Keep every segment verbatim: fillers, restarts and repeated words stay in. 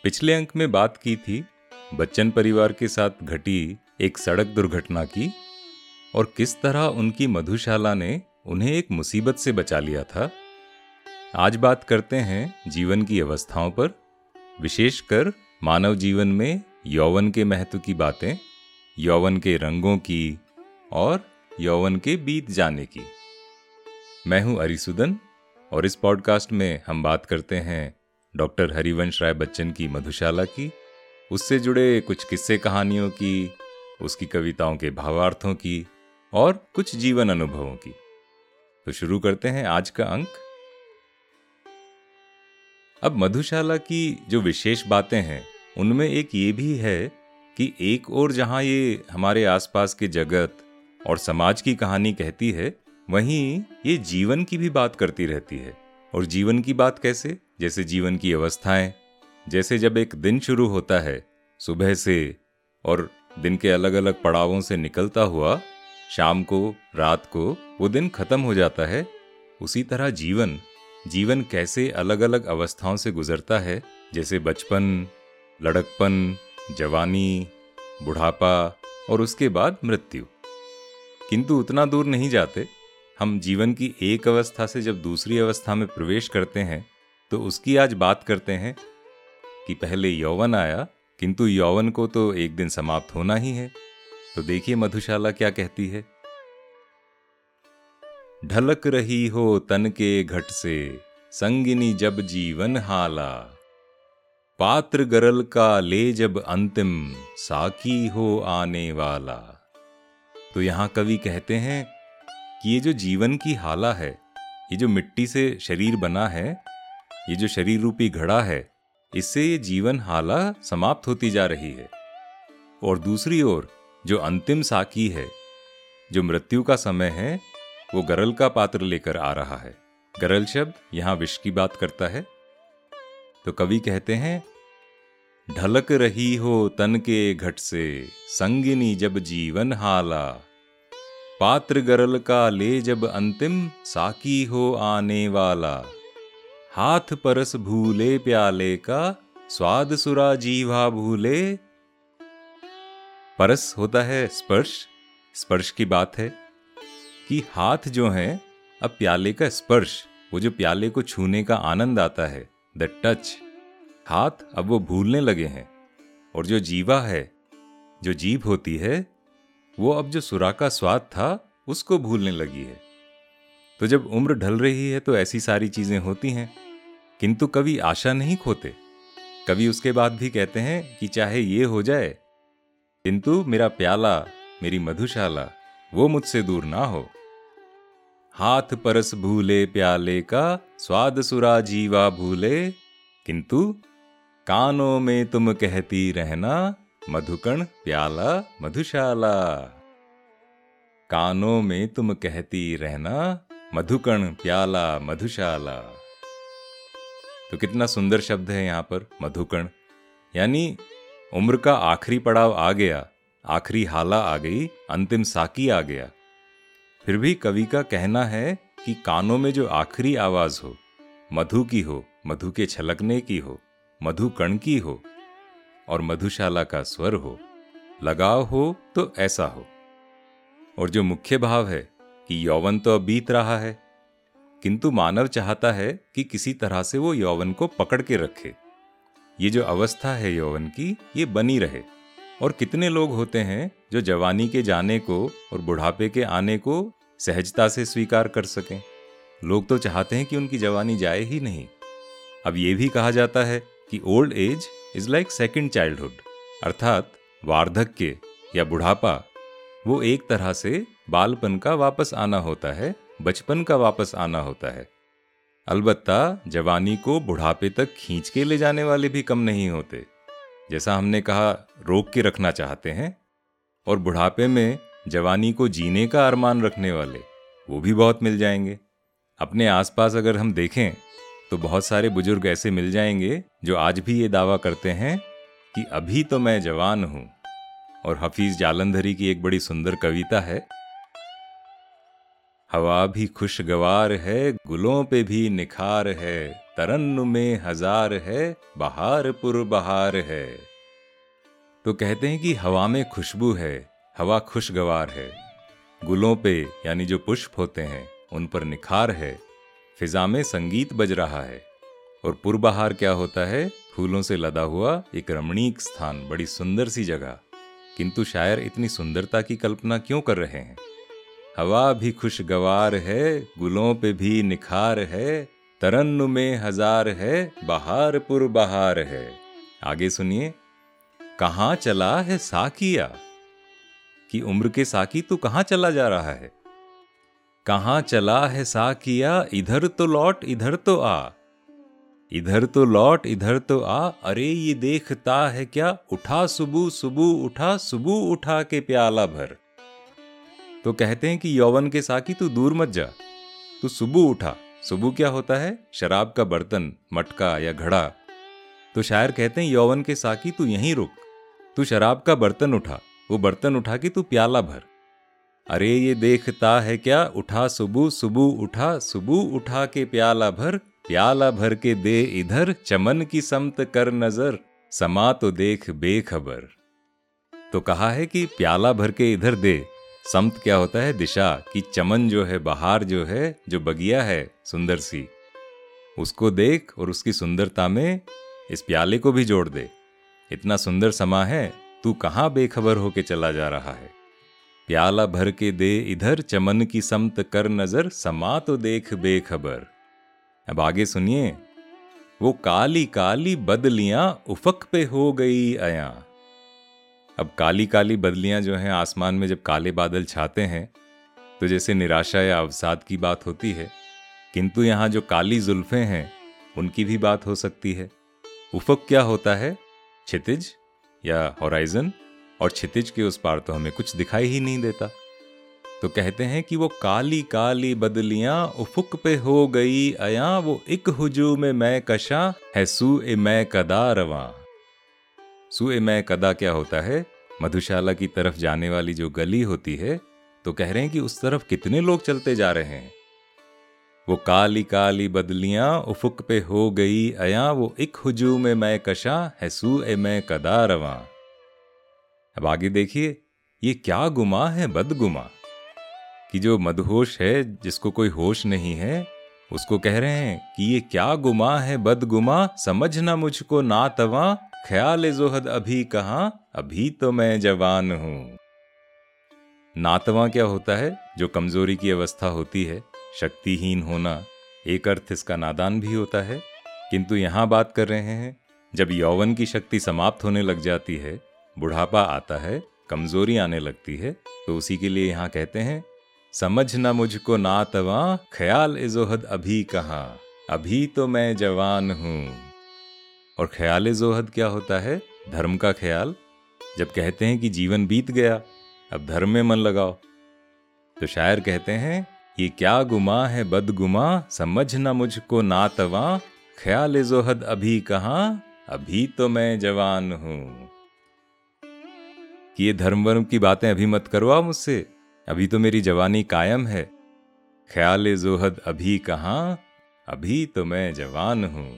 पिछले अंक में बात की थी बच्चन परिवार के साथ घटी एक सड़क दुर्घटना की और किस तरह उनकी मधुशाला ने उन्हें एक मुसीबत से बचा लिया था। आज बात करते हैं जीवन की अवस्थाओं पर, विशेषकर मानव जीवन में यौवन के महत्व की बातें, यौवन के रंगों की और यौवन के बीत जाने की। मैं हूं अरिसुदन और इस पॉडकास्ट में हम बात करते हैं डॉक्टर हरिवंश राय बच्चन की मधुशाला की, उससे जुड़े कुछ किस्से कहानियों की, उसकी कविताओं के भावार्थों की और कुछ जीवन अनुभवों की। तो शुरू करते हैं आज का अंक। अब मधुशाला की जो विशेष बातें हैं उनमें एक ये भी है कि एक ओर जहां ये हमारे आसपास के जगत और समाज की कहानी कहती है, वहीं ये जीवन की भी बात करती रहती है। और जीवन की बात कैसे? जैसे जीवन की अवस्थाएं, जैसे जब एक दिन शुरू होता है सुबह से और दिन के अलग अलग पड़ावों से निकलता हुआ शाम को, रात को वो दिन खत्म हो जाता है, उसी तरह जीवन जीवन कैसे अलग अलग अवस्थाओं से गुजरता है, जैसे बचपन, लड़कपन, जवानी, बुढ़ापा और उसके बाद मृत्यु। किंतु उतना दूर नहीं जाते। हम जीवन की एक अवस्था से जब दूसरी अवस्था में प्रवेश करते हैं तो उसकी आज बात करते हैं कि पहले यौवन आया, किंतु यौवन को तो एक दिन समाप्त होना ही है। तो देखिए मधुशाला क्या कहती है। ढलक रही हो तन के घट से, संगिनी जब जीवन हाला, पात्र गरल का ले जब अंतिम, साकी हो आने वाला। तो यहां कवि कहते हैं कि ये जो जीवन की हाला है, ये जो मिट्टी से शरीर बना है, ये जो शरीर रूपी घड़ा है, इससे ये जीवन हाला समाप्त होती जा रही है। और दूसरी ओर जो अंतिम साकी है, जो मृत्यु का समय है, वो गरल का पात्र लेकर आ रहा है। गरल शब्द यहां विष की बात करता है। तो कवि कहते हैं, ढलक रही हो तन के घट से, संगिनी जब जीवन हाला, पात्र गरल का ले जब अंतिम, साकी हो आने वाला, हाथ परस भूले प्याले का, स्वाद सुरा जीवा भूले। परस होता है स्पर्श, स्पर्श की बात है कि हाथ जो है, अब प्याले का स्पर्श, वो जो प्याले को छूने का आनंद आता है, द टच, हाथ अब वो भूलने लगे हैं। और जो जीवा है, जो जीभ होती है, वो अब जो सुरा का स्वाद था उसको भूलने लगी है। तो जब उम्र ढल रही है तो ऐसी सारी चीजें होती हैं, किंतु कवि आशा नहीं खोते। कवि उसके बाद भी कहते हैं कि चाहे ये हो जाए, किंतु मेरा प्याला, मेरी मधुशाला, वो मुझसे दूर ना हो। हाथ परस भूले प्याले का, स्वाद सुरा जीवा भूले, किंतु कानों में तुम कहती रहना, मधुकण प्याला मधुशाला। कानों में तुम कहती रहना, मधुकण प्याला मधुशाला। तो कितना सुंदर शब्द है यहाँ पर मधुकण, यानी उम्र का आखिरी पड़ाव आ गया, आखिरी हाला आ गई, अंतिम साकी आ गया। फिर भी कवि का कहना है कि कानों में जो आखिरी आवाज हो, मधु की हो, मधु के छलकने की हो, मधुकण की हो और मधुशाला का स्वर हो, लगाव हो तो ऐसा हो। और जो मुख्य भाव है कि यौवन तो अब बीत रहा है, किंतु मानव चाहता है कि किसी तरह से वो यौवन को पकड़ के रखे। ये जो अवस्था है यौवन की, ये बनी रहे। और कितने लोग होते हैं जो जवानी के जाने को और बुढ़ापे के आने को सहजता से स्वीकार कर सकें। लोग तो चाहते हैं कि उनकी जवानी जाए ही नहीं। अब ये भी कहा जाता है कि old age is like second childhood, अर्थात वार्धक्य या बुढ़ापा वो एक तरह से बालपन का वापस आना होता है, बचपन का वापस आना होता है। अलबत्ता जवानी को बुढ़ापे तक खींच के ले जाने वाले भी कम नहीं होते। जैसा हमने कहा, रोक के रखना चाहते हैं, और बुढ़ापे में जवानी को जीने का अरमान रखने वाले वो भी बहुत मिल जाएंगे। अपने आसपास अगर हम देखें तो बहुत सारे बुजुर्ग ऐसे मिल जाएंगे जो आज भी ये दावा करते हैं कि अभी तो मैं जवान हूं। और हफीज जालंधरी की एक बड़ी सुंदर कविता है, हवा भी खुशगवार है, गुलों पे भी निखार है, तरन्नुम में हजार है, बहार पुर बहार है। तो कहते हैं कि हवा में खुशबू है, हवा खुशगवार है, गुलों पे यानी जो पुष्प होते हैं उन पर निखार है, फिजा में संगीत बज रहा है। और पुरबहार क्या होता है? फूलों से लदा हुआ एक रमणीक स्थान, बड़ी सुंदर सी जगह। किंतु शायर इतनी सुंदरता की कल्पना क्यों कर रहे हैं? हवा भी खुशगवार है, गुलों पे भी निखार है, तरन्नुम में हजार है, बहार पुर बहार है। आगे सुनिए, कहाँ चला है साकिया, कि उम्र के साकी तू कहाँ चला जा रहा है? कहाँ चला है साकिया, इधर तो लौट इधर तो आ, इधर तो लौट इधर तो आ, अरे ये देखता है क्या, उठा सुबह सुबह उठा, सुबह उठा के प्याला भर। तो कहते हैं कि यौवन के साकी तू दूर मत जा, तू सुबह उठा। सुबह क्या होता है? शराब का बर्तन, मटका या घड़ा। तो शायर कहते हैं यौवन के साकी तू यहीं रुक, तू शराब का बर्तन उठा, वो बर्तन उठा के तू प्याला भर। अरे ये देखता है क्या, उठा सुबह सुबह उठा, सुबह उठा के प्याला भर, प्याला भर के दे इधर, चमन की समत कर नजर, समा तो देख बेखबर। तो कहा है कि प्याला भर के इधर दे। समत क्या होता है? दिशा। कि चमन जो है, बहार जो है, जो बगिया है सुंदर सी, उसको देख और उसकी सुंदरता में इस प्याले को भी जोड़ दे। इतना सुंदर समा है, तू कहाँ बेखबर होके चला जा रहा है? प्याला भर के दे इधर, चमन की समत कर नजर, समा तो देख बेखबर। अब आगे सुनिए, वो काली काली बदलियां उफक पे हो गई अया। अब काली काली बदलियां जो हैं आसमान में, जब काले बादल छाते हैं तो जैसे निराशा या अवसाद की बात होती है, किंतु यहाँ जो काली जुल्फें हैं उनकी भी बात हो सकती है। उफक क्या होता है? क्षितिज या होराइजन, और क्षितिज के उस पार तो हमें कुछ दिखाई ही नहीं देता। तो कहते हैं कि वो काली काली बदलियां उफुक पे हो गई अया, वो एक हुजूम में मैं कशा है, सू ए मैं कदा रवां। सू ए मैं कदा क्या होता है? मधुशाला की तरफ जाने वाली जो गली होती है, तो कह रहे हैं कि उस तरफ कितने लोग चलते जा रहे हैं। वो काली काली बदलियां उफुक पे हो गई अया, वो एक हुजूम में मैं कशा है, सू ए मैं कदा रवां। अब आगे देखिए, ये क्या गुमा है बदगुमा, कि जो मदहोश है, जिसको कोई होश नहीं है, उसको कह रहे हैं कि ये क्या गुमा है बदगुमा, समझना मुझको नातवा, ख्याल जोहद अभी कहाँ, अभी तो मैं जवान हूं। नातवा क्या होता है? जो कमजोरी की अवस्था होती है, शक्तिहीन होना। एक अर्थ इसका नादान भी होता है। किंतु यहां बात कर रहे हैं जब यौवन की शक्ति समाप्त होने लग जाती है, बुढ़ापा आता है, कमजोरी आने लगती है, तो उसी के लिए यहां कहते हैं समझना मुझको नातवा, ख्याल जोहद अभी कहाँ, अभी तो मैं जवान हूं। और ख्याल जोहद क्या होता है? धर्म का ख्याल। जब कहते हैं कि जीवन बीत गया, अब धर्म में मन लगाओ, तो शायर कहते हैं ये क्या गुमा है बदगुमा, समझना मुझको नातवा, ख्याल जोहद अभी कहाँ, अभी तो मैं जवान हूं। कि ये धर्म वर्म की बातें अभी मत करवाओ मुझसे, अभी तो मेरी जवानी कायम है। ख्याल जोहद अभी कहाँ, अभी तो मैं जवान हूं।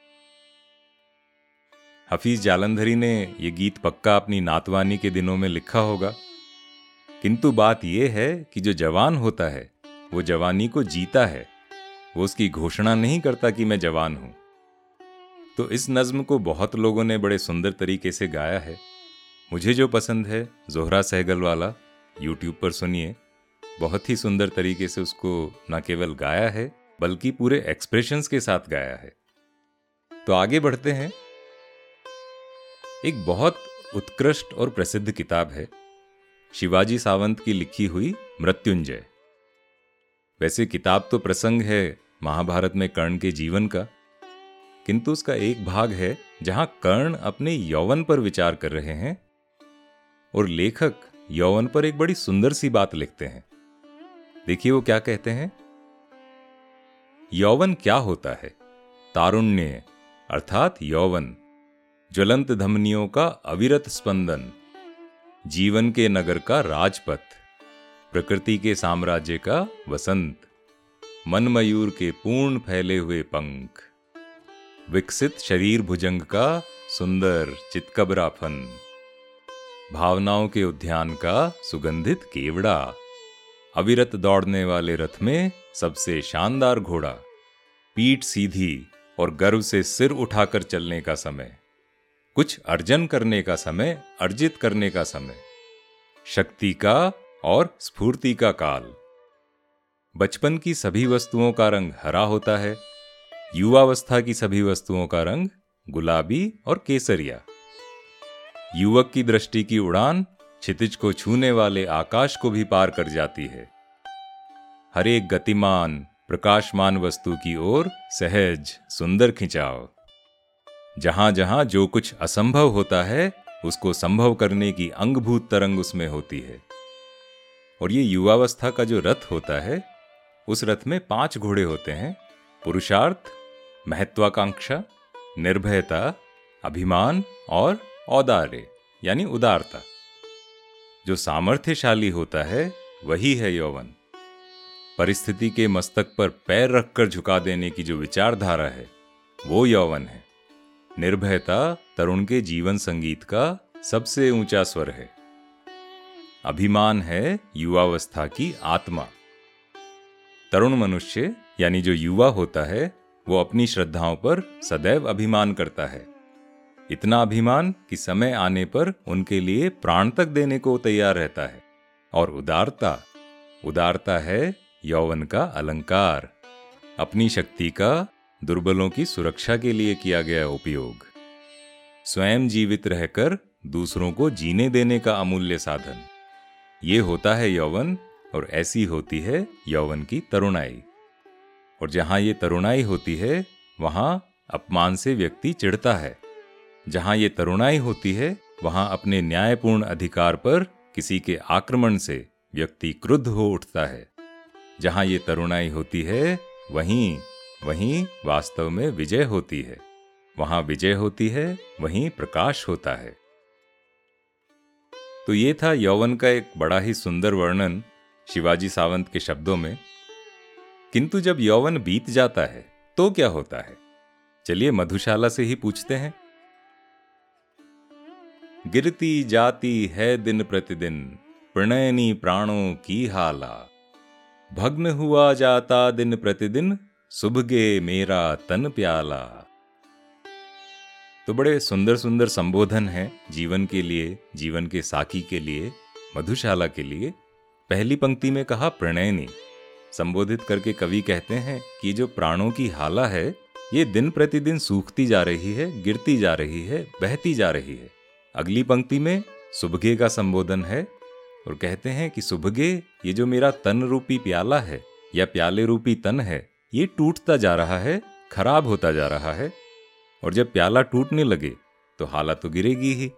हफीज जालंधरी ने ये गीत पक्का अपनी नातवानी के दिनों में लिखा होगा। किंतु बात यह है कि जो जवान होता है वो जवानी को जीता है, वो उसकी घोषणा नहीं करता कि मैं जवान हूं। तो इस नज्म को बहुत लोगों ने बड़े सुंदर तरीके से गाया है। मुझे जो पसंद है, जोहरा सहगल वाला, यूट्यूब पर सुनिए, बहुत ही सुंदर तरीके से उसको न केवल गाया है बल्कि पूरे एक्सप्रेशंस के साथ गाया है। तो आगे बढ़ते हैं। एक बहुत उत्कृष्ट और प्रसिद्ध किताब है शिवाजी सावंत की लिखी हुई मृत्युंजय। वैसे किताब तो प्रसंग है महाभारत में कर्ण के जीवन का, किंतु उसका एक भाग है जहां कर्ण अपने यौवन पर विचार कर रहे हैं और लेखक यौवन पर एक बड़ी सुंदर सी बात लिखते हैं। देखिए वो क्या कहते हैं। यौवन क्या होता है? तारुण्य अर्थात यौवन, ज्वलंत धमनियों का अविरत स्पंदन, जीवन के नगर का राजपथ, प्रकृति के साम्राज्य का वसंत, मन मयूर के पूर्ण फैले हुए पंख, विकसित शरीर भुजंग का सुंदर चितकबरा फन, भावनाओं के उद्यान का सुगंधित केवड़ा, अविरत दौड़ने वाले रथ में सबसे शानदार घोड़ा, पीठ सीधी और गर्व से सिर उठाकर चलने का समय, कुछ अर्जन करने का समय, अर्जित करने का समय, शक्ति का और स्फूर्ति का काल। बचपन की सभी वस्तुओं का रंग हरा होता है, युवावस्था की सभी वस्तुओं का रंग गुलाबी और केसरिया। युवक की दृष्टि की उड़ान क्षितिज को छूने वाले आकाश को भी पार कर जाती है। हर एक गतिमान प्रकाशमान वस्तु की ओर सहज सुंदर खिंचाव। जहां जहां जो कुछ असंभव होता है उसको संभव करने की अंगभूत तरंग उसमें होती है। और ये युवावस्था का जो रथ होता है, उस रथ में पांच घोड़े होते हैं: पुरुषार्थ, महत्वाकांक्षा, निर्भयता, अभिमान और औदार्य यानी उदारता। जो सामर्थ्यशाली होता है वही है यौवन। परिस्थिति के मस्तक पर पैर रखकर झुका देने की जो विचारधारा है वो यौवन है। निर्भयता तरुण के जीवन संगीत का सबसे ऊंचा स्वर है। अभिमान है युवावस्था की आत्मा। तरुण मनुष्य यानी जो युवा होता है वो अपनी श्रद्धाओं पर सदैव अभिमान करता है। इतना अभिमान कि समय आने पर उनके लिए प्राण तक देने को तैयार रहता है। और उदारता, उदारता है यौवन का अलंकार, अपनी शक्ति का दुर्बलों की सुरक्षा के लिए किया गया उपयोग, स्वयं जीवित रहकर दूसरों को जीने देने का अमूल्य साधन। ये होता है यौवन, और ऐसी होती है यौवन की तरुणाई। और जहां ये तरुणाई होती है वहां अपमान से व्यक्ति चिढ़ता है। जहां ये तरुणाई होती है वहां अपने न्यायपूर्ण अधिकार पर किसी के आक्रमण से व्यक्ति क्रुद्ध हो उठता है। जहां ये तरुणाई होती है वहीं वहीं वास्तव में विजय होती है। वहां विजय होती है, वहीं प्रकाश होता है। तो ये था यौवन का एक बड़ा ही सुंदर वर्णन शिवाजी सावंत के शब्दों में। किंतु जब यौवन बीत जाता है तो क्या होता है? चलिए मधुशाला से ही पूछते हैं। गिरती जाती है दिन प्रतिदिन प्रणयनी प्राणों की हाला, भग्न हुआ जाता दिन प्रतिदिन सुभगे मेरा तन प्याला। तो बड़े सुंदर सुंदर संबोधन हैं जीवन के लिए, जीवन के साकी के लिए, मधुशाला के लिए। पहली पंक्ति में कहा प्रणयनी, संबोधित करके कवि कहते हैं कि जो प्राणों की हाला है ये दिन प्रतिदिन सूखती जा रही है, गिरती जा रही है, बहती जा रही है। अगली पंक्ति में सुभगे का संबोधन है और कहते हैं कि सुभगे, ये जो मेरा तन रूपी प्याला है या प्याले रूपी तन है, ये टूटता जा रहा है, खराब होता जा रहा है। और जब प्याला टूटने लगे तो हाला तो गिरेगी ही।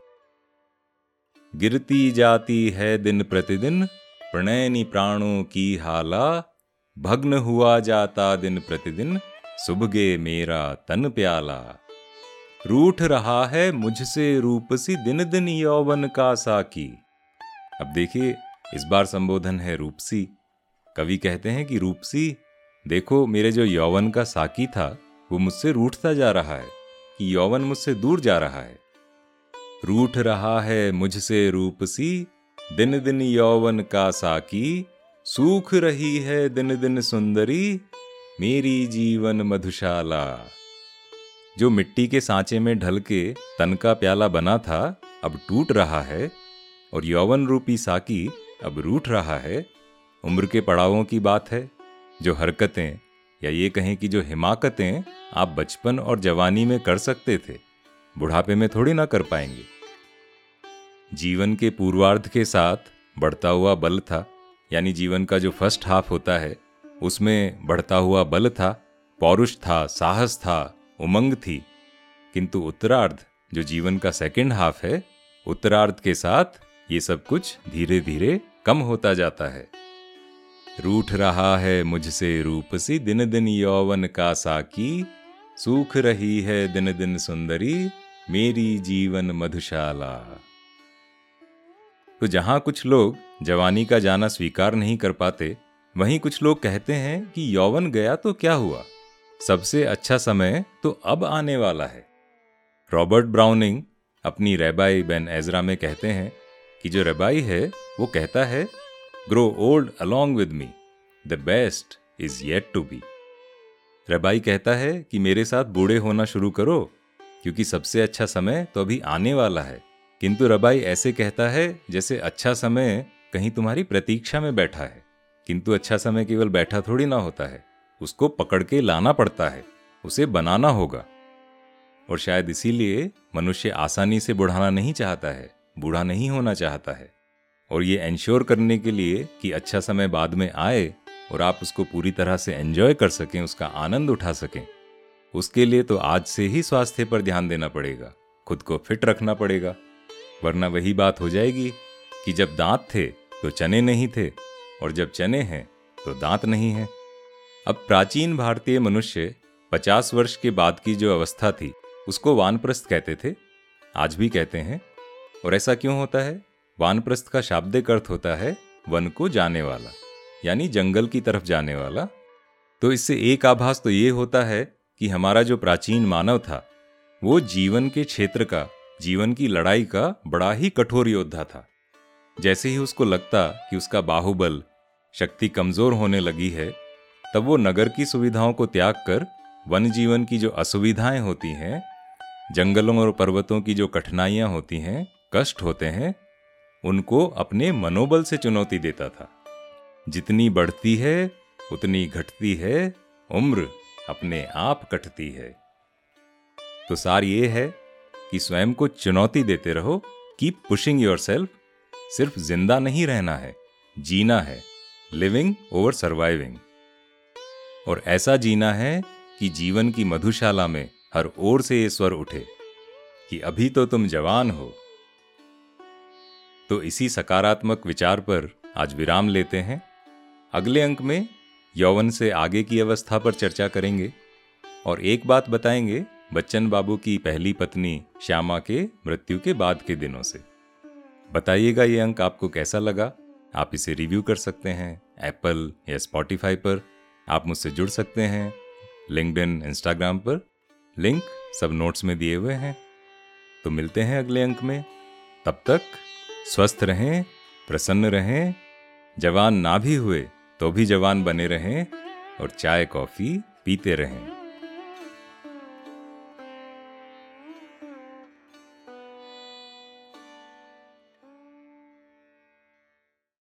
गिरती जाती है दिन प्रतिदिन प्रणयनी प्राणों की हाला, भग्न हुआ जाता दिन प्रतिदिन सुभगे मेरा तन प्याला। रूठ रहा है मुझसे रूपसी दिन दिन यौवन का साकी। अब देखिए, इस बार संबोधन है रूपसी। कवि कहते हैं कि रूपसी, देखो मेरे जो यौवन का साकी था वो मुझसे रूठता जा रहा है, कि यौवन मुझसे दूर जा रहा है। रूठ रहा है मुझसे रूपसी दिन दिन यौवन का साकी, सूख रही है दिन दिन सुंदरी मेरी जीवन मधुशाला। जो मिट्टी के सांचे में ढल के तन का प्याला बना था अब टूट रहा है, और यौवन रूपी साकी अब रूठ रहा है। उम्र के पड़ावों की बात है। जो हरकतें या ये कहें कि जो हिमाकतें आप बचपन और जवानी में कर सकते थे, बुढ़ापे में थोड़ी ना कर पाएंगे। जीवन के पूर्वार्ध के साथ बढ़ता हुआ बल था, यानी जीवन का जो फर्स्ट हाफ होता है उसमें बढ़ता हुआ बल था, पौरुष था, साहस था, उमंग थी। किंतु उत्तरार्ध जो जीवन का सेकंड हाफ है, उत्तरार्ध के साथ ये सब कुछ धीरे धीरे कम होता जाता है। रूठ रहा है मुझसे रूपसी दिन दिन यौवन का साकी, सूख रही है दिन दिन सुंदरी मेरी जीवन मधुशाला। तो जहाँ कुछ लोग जवानी का जाना स्वीकार नहीं कर पाते, वहीं कुछ लोग कहते हैं कि यौवन गया तो क्या हुआ, सबसे अच्छा समय तो अब आने वाला है। रॉबर्ट ब्राउनिंग अपनी रैबाई बेन एजरा में कहते हैं कि जो रैबाई है वो कहता है, grow old along with me, the best is yet to be. Rabbi कहता है कि मेरे साथ बूढ़े होना शुरू करो, क्योंकि सबसे अच्छा समय तो अभी आने वाला है। किंतु रैबाई ऐसे कहता है जैसे अच्छा समय कहीं तुम्हारी प्रतीक्षा में बैठा है। किंतु अच्छा समय केवल बैठा थोड़ी ना होता है, उसको पकड़ के लाना पड़ता है, उसे बनाना होगा। और शायद इसीलिए मनुष्य आसानी से बुढ़ाना नहीं चाहता है, बूढ़ा नहीं होना चाहता है। और ये एंश्योर करने के लिए कि अच्छा समय बाद में आए और आप उसको पूरी तरह से एंजॉय कर सकें, उसका आनंद उठा सकें, उसके लिए तो आज से ही स्वास्थ्य पर ध्यान देना पड़ेगा, खुद को फिट रखना पड़ेगा। वरना वही बात हो जाएगी कि जब दांत थे तो चने नहीं थे, और जब चने हैं तो दांत नहीं हैं। अब प्राचीन भारतीय मनुष्य पचास वर्ष के बाद की जो अवस्था थी उसको वानप्रस्थ कहते थे, आज भी कहते हैं। और ऐसा क्यों होता है? वानप्रस्थ का शाब्दिक अर्थ होता है वन को जाने वाला, यानी जंगल की तरफ जाने वाला। तो इससे एक आभास तो ये होता है कि हमारा जो प्राचीन मानव था वो जीवन के क्षेत्र का, जीवन की लड़ाई का बड़ा ही कठोर योद्धा था। जैसे ही उसको लगता कि उसका बाहुबल, शक्ति कमजोर होने लगी है, तब वो नगर की सुविधाओं को त्याग कर वन जीवन की जो असुविधाएं होती हैं, जंगलों और पर्वतों की जो कठिनाइयां होती हैं, कष्ट होते हैं, उनको अपने मनोबल से चुनौती देता था। जितनी बढ़ती है उतनी घटती है, उम्र अपने आप कटती है। तो सार ये है कि स्वयं को चुनौती देते रहो, कीप पुशिंग योरसेल्फ। सिर्फ जिंदा नहीं रहना है, जीना है, लिविंग ओवर सर्वाइविंग। और ऐसा जीना है कि जीवन की मधुशाला में हर ओर से ये स्वर उठे कि अभी तो तुम जवान हो। तो इसी सकारात्मक विचार पर आज विराम लेते हैं। अगले अंक में यौवन से आगे की अवस्था पर चर्चा करेंगे और एक बात बताएंगे बच्चन बाबू की पहली पत्नी श्यामा के मृत्यु के बाद के दिनों से। बताइएगा ये अंक आपको कैसा लगा। आप इसे रिव्यू कर सकते हैं एप्पल या स्पॉटिफाई पर। आप मुझसे जुड़ सकते हैं लिंक्डइन, इंस्टाग्राम पर, लिंक सब नोट्स में दिए हुए हैं। तो मिलते हैं अगले अंक में। तब तक स्वस्थ रहें, प्रसन्न रहें, जवान ना भी हुए तो भी जवान बने रहें और चाय कॉफी पीते रहें।